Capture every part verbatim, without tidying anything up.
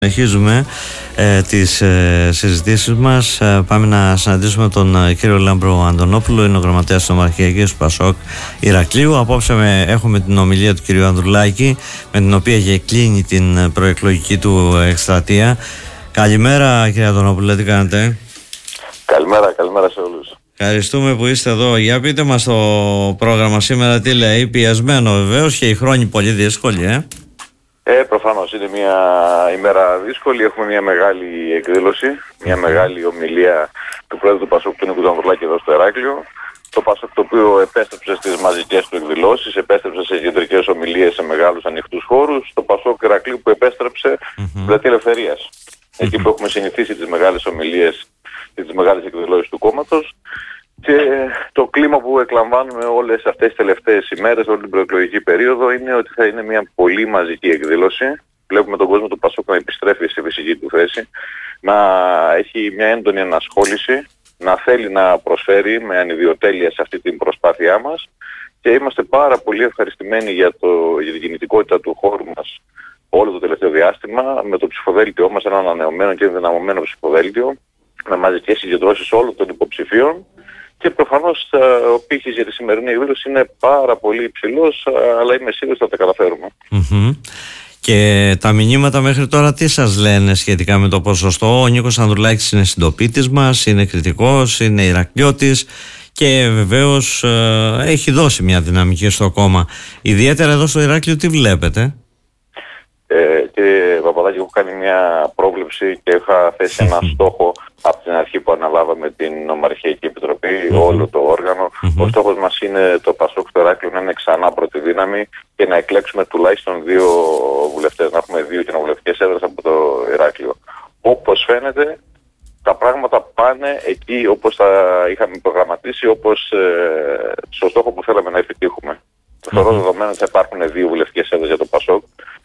Συνεχίζουμε ε, τις ε, συζητήσεις μας. Ε, πάμε να συναντήσουμε τον ε, κύριο Λάμπρο Αντωνόπουλο, είναι ο γραμματέας του Ομαρχιακής Πασόκ Ηρακλείου. Απόψε με, έχουμε την ομιλία του κυρίου Ανδρουλάκη, με την οποία είχε κλείνει την προεκλογική του εκστρατεία. Καλημέρα κύριε Αντωνόπουλο, τι κάνετε? Καλημέρα, καλημέρα σε όλους. Ευχαριστούμε που είστε εδώ. Για πείτε μας το πρόγραμμα σήμερα τι λέει. Πιεσμένο βεβαίως και η χρόνη πολύ δύσκολη, ε. Ε, προφανώς είναι μια ημέρα δύσκολη. Έχουμε μια μεγάλη εκδήλωση, μια μεγάλη ομιλία του πρόεδρου του Πασόκ, του Νίκου Ανδρουλάκη, εδώ στο Ηράκλειο. Το Πασόκ το οποίο επέστρεψε στις μαζικές του εκδηλώσεις, επέστρεψε σε κεντρικές ομιλίες σε μεγάλους ανοιχτούς χώρους. Το Πασόκ Ηρακλείου που επέστρεψε στην πλατεία Ελευθερίας. Mm-hmm. Εκεί που έχουμε συνηθίσει τις μεγάλες ομιλίες και τις μεγάλες εκδηλώσεις του κόμματος. Και το κλίμα που εκλαμβάνουμε όλες αυτές τις τελευταίες ημέρες, όλη την προεκλογική περίοδο, είναι ότι θα είναι μια πολύ μαζική εκδήλωση. Βλέπουμε τον κόσμο του Πασόκ να επιστρέφει στη φυσική του θέση, να έχει μια έντονη ενασχόληση, να θέλει να προσφέρει με ανιδιοτέλεια σε αυτή την προσπάθειά μας. Και είμαστε πάρα πολύ ευχαριστημένοι για, το, για την κινητικότητα του χώρου μας όλο το τελευταίο διάστημα, με το ψηφοδέλτιό μας, ένα ανανεωμένο και ενδυναμωμένο ψηφοδέλτιο, με μαζικές συγκεντρώσεις όλων των υποψηφίων. Και προφανώς ο πύχης για τη σημερινή εκδήλωση είναι πάρα πολύ υψηλός, αλλά είμαι σίγουρος ότι θα τα καταφέρουμε. Mm-hmm. Και τα μηνύματα μέχρι τώρα τι σας λένε σχετικά με το ποσοστό? Ο Νίκος Ανδρουλάκης είναι συντοπίτης μας, είναι κριτικός, είναι Ηρακλειώτης και βεβαίως ε, έχει δώσει μια δυναμική στο κόμμα. Ιδιαίτερα εδώ στο Ηράκλειο τι βλέπετε? Ε, κύριε Παπαδάκη, έχω κάνει μια πρόβλεψη και είχα θέσει ένα στόχο από την αρχή που αναλάβαμε την Ομαρχιακή Επιτροπή, mm-hmm. όλο το όργανο. Mm-hmm. Ο στόχος μας είναι το Πασόκ στο Ηράκλειο να είναι ξανά πρώτη δύναμη και να εκλέξουμε τουλάχιστον δύο βουλευτές, να έχουμε δύο κοινοβουλευτικές έδρες από το Ηράκλειο. Όπως φαίνεται, τα πράγματα πάνε εκεί όπως τα είχαμε προγραμματίσει, όπως ε, στο στόχο που θέλαμε να επιτύχουμε. Mm-hmm. Θεωρώ δεδομένο ότι θα υπάρχουν δύο βουλευτικές έδρες για το Πασόκ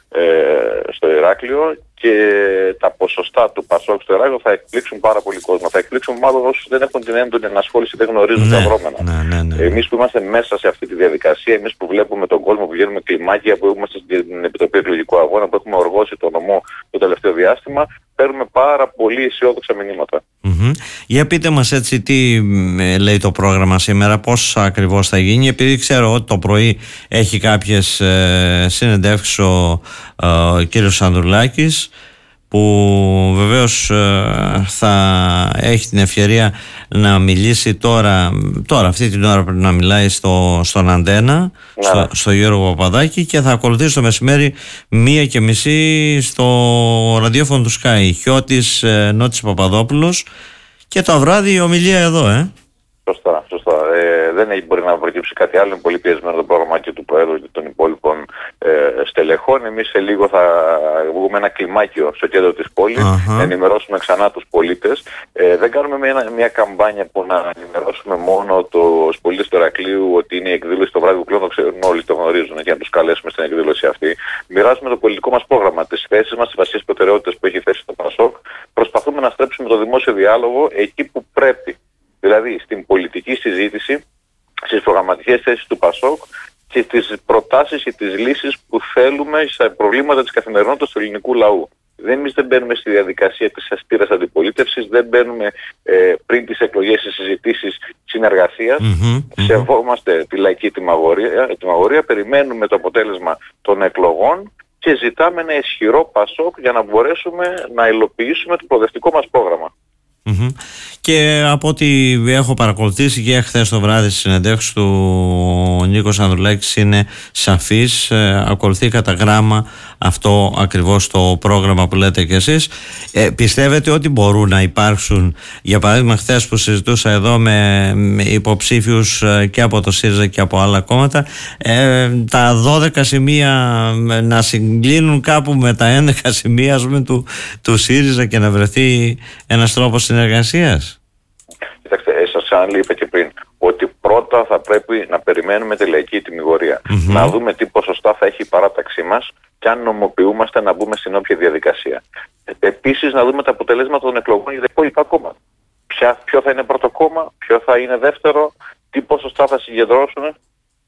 στο Ηράκλειο και τα ποσοστά του Πασόκ στο Ηράκλειο θα εκπλήξουν πάρα πολύ κόσμο. Θα εκπλήξουν μάλλον όσους δεν έχουν την έντονη ενασχόληση, δεν γνωρίζουν ναι, τα δρόμενα. Ναι, ναι, ναι. Εμείς που είμαστε μέσα σε αυτή τη διαδικασία, εμείς που βλέπουμε τον κόσμο, που βγαίνουμε κλιμάκια, που είμαστε στην Επιτροπή Εκλογικού Αγώνα, που έχουμε οργώσει το νομό το τελευταίο διάστημα, παίρνουμε πάρα πολύ αισιόδοξα μηνύματα. Mm-hmm. Για πείτε μας έτσι τι λέει το πρόγραμμα σήμερα, πώς ακριβώς θα γίνει, επειδή ξέρω ότι το πρωί έχει κάποιες ε, συνεντεύξεις ο, ε, ο κύριος Ανδρουλάκης, που βεβαίως ε, θα έχει την ευκαιρία να μιλήσει τώρα, τώρα αυτή την ώρα πρέπει να μιλάει στο, στον Αντένα, yeah. στο, στο Γιώργο Παπαδάκη, και θα ακολουθήσει το μεσημέρι μία και μισή στο ραδιόφωνο του Sky Χιώτης ε, Νότης Παπαδόπουλος, και το βράδυ η ομιλία εδώ, ε. Σωστά, σωστά. Ε, δεν έχει, μπορεί να προκύψει κάτι άλλο. Είναι πολύ πιεσμένο το πρόγραμμα και του Προέδρου και των υπόλοιπων ε, στελεχών. Εμείς σε λίγο θα βγούμε ένα κλιμάκιο στο κέντρο της πόλης, uh-huh. να ενημερώσουμε ξανά τους πολίτες. Ε, δεν κάνουμε μια, μια καμπάνια που να ενημερώσουμε μόνο τους πολίτες του Ηρακλείου ότι είναι η εκδήλωση το βράδυ που πλέον το ξέρουν όλοι, το γνωρίζουν, και να τους καλέσουμε στην εκδήλωση αυτή. Μοιράζουμε το πολιτικό μας πρόγραμμα, τις θέσεις μας, τις βασικές προτεραιότητες που έχει θέσει το Πασόκ. Προσπαθούμε να στρέψουμε το δημόσιο διάλογο εκεί που πρέπει. Δηλαδή στην πολιτική συζήτηση, στις προγραμματικές θέσεις του Πασόκ και στις προτάσεις και τις λύσεις που θέλουμε στα προβλήματα της καθημερινότητας του ελληνικού λαού. Εμείς δεν μπαίνουμε στη διαδικασία της αστήρας αντιπολίτευσης, δεν μπαίνουμε ε, πριν τις εκλογές στις συζητήσεις συνεργασίας. Mm-hmm, mm-hmm. Σεβόμαστε τη λαϊκή τιμαγορία, περιμένουμε το αποτέλεσμα των εκλογών και ζητάμε ένα ισχυρό Πασόκ για να μπορέσουμε να υλοποιήσουμε το προοδευτικό μας πρόγραμμα. Mm-hmm. Και από ό,τι έχω παρακολουθήσει και χθες το βράδυ στις συνεντεύξεις του, ο Νίκος Ανδρουλάκης είναι σαφής, ε, ακολουθεί κατά γράμμα αυτό ακριβώς το πρόγραμμα που λέτε κι εσείς. Ε, πιστεύετε ότι μπορούν να υπάρξουν, για παράδειγμα χθες που συζητούσα εδώ με, με υποψήφιους και από το ΣΥΡΙΖΑ και από άλλα κόμματα, ε, τα δώδεκα σημεία να συγκλίνουν κάπου με τα έντεκα σημεία ας πούμε, του, του ΣΥΡΙΖΑ και να βρεθεί ένας τρόπος συνεργασίας? Κοιτάξτε, σας ξαναλείπα και πριν ότι πρώτα θα πρέπει να περιμένουμε τη λαϊκή τιμιγορία. Mm-hmm. Να δούμε τι ποσοστά θα έχει η παράταξή μας και αν νομοποιούμαστε να μπούμε στην όποια διαδικασία. Επίσης να δούμε τα αποτελέσματα των εκλογών για τα υπόλοιπα κόμματα. Ποια, ποιο θα είναι πρώτο κόμμα, ποιο θα είναι δεύτερο, τι ποσοστά θα συγκεντρώσουν.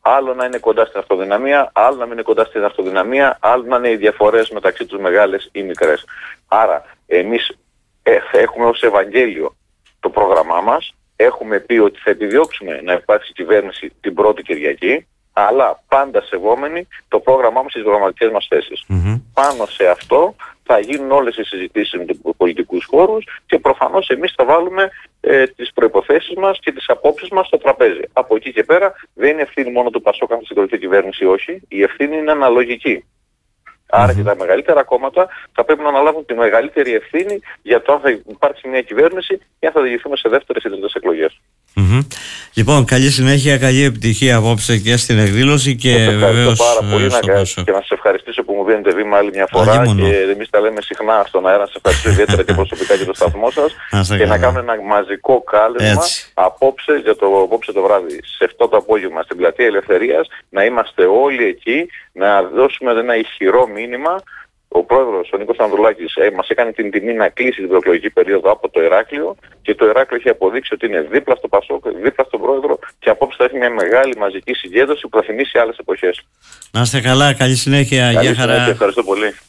Άλλο να είναι κοντά στην αυτοδυναμία, άλλο να μην είναι κοντά στην αυτοδυναμία, άλλο να είναι οι διαφορές μεταξύ τους μεγάλες ή μικρές. Άρα εμείς ε, έχουμε ως Ευαγγέλιο το πρόγραμμά μας, έχουμε πει ότι θα επιδιώξουμε να υπάρξει κυβέρνηση την πρώτη Κυριακή, αλλά πάντα σεβόμενοι το πρόγραμμά μας στις προγραμματικές μας θέσεις. Mm-hmm. Πάνω σε αυτό θα γίνουν όλες οι συζητήσεις με τους πολιτικούς χώρους και προφανώς εμείς θα βάλουμε ε, τις προϋποθέσεις μας και τις απόψεις μας στο τραπέζι. Από εκεί και πέρα δεν είναι ευθύνη μόνο του Πασόκ αν θα συγκροτηθεί η κυβέρνηση ή όχι, η ευθύνη είναι αναλογική. Άρα mm-hmm. και τα μεγαλύτερα κόμματα θα πρέπει να αναλάβουν τη μεγαλύτερη ευθύνη για το αν θα υπάρξει μια κυβέρνηση ή αν θα διηγηθούμε σε δεύτερες ή τρίτες εκλογές. Mm-hmm. Λοιπόν, καλή συνέχεια, καλή επιτυχία απόψε και στην εκδήλωση και βεβαίως πάρα πολύ να, και να σας ευχαριστήσω που μου δίνετε βήμα άλλη μια φορά. Αγίμονο. Και εμείς τα λέμε συχνά στον αέρα, να σας ευχαριστήσω ιδιαίτερα και προσωπικά και το σταθμό σας και καλά. Να κάνουμε ένα μαζικό κάλεσμα απόψε, για το, απόψε το βράδυ στις επτά το απόγευμα στην Πλατεία Ελευθερίας, να είμαστε όλοι εκεί, να δώσουμε ένα ισχυρό μήνυμα. Ο πρόεδρος, ο Νίκος Ανδρουλάκης, ε, μας έκανε την τιμή να κλείσει την προεκλογική περίοδο από το Ηράκλειο και το Ηράκλειο έχει αποδείξει ότι είναι δίπλα στο Πασόκ, δίπλα στον πρόεδρο και απόψε θα έχει μια μεγάλη μαζική συγκέντρωση που θα θυμίσει άλλες εποχές. Να είστε καλά, καλή συνέχεια, καλή για χαρά. Συνέχεια, ευχαριστώ πολύ.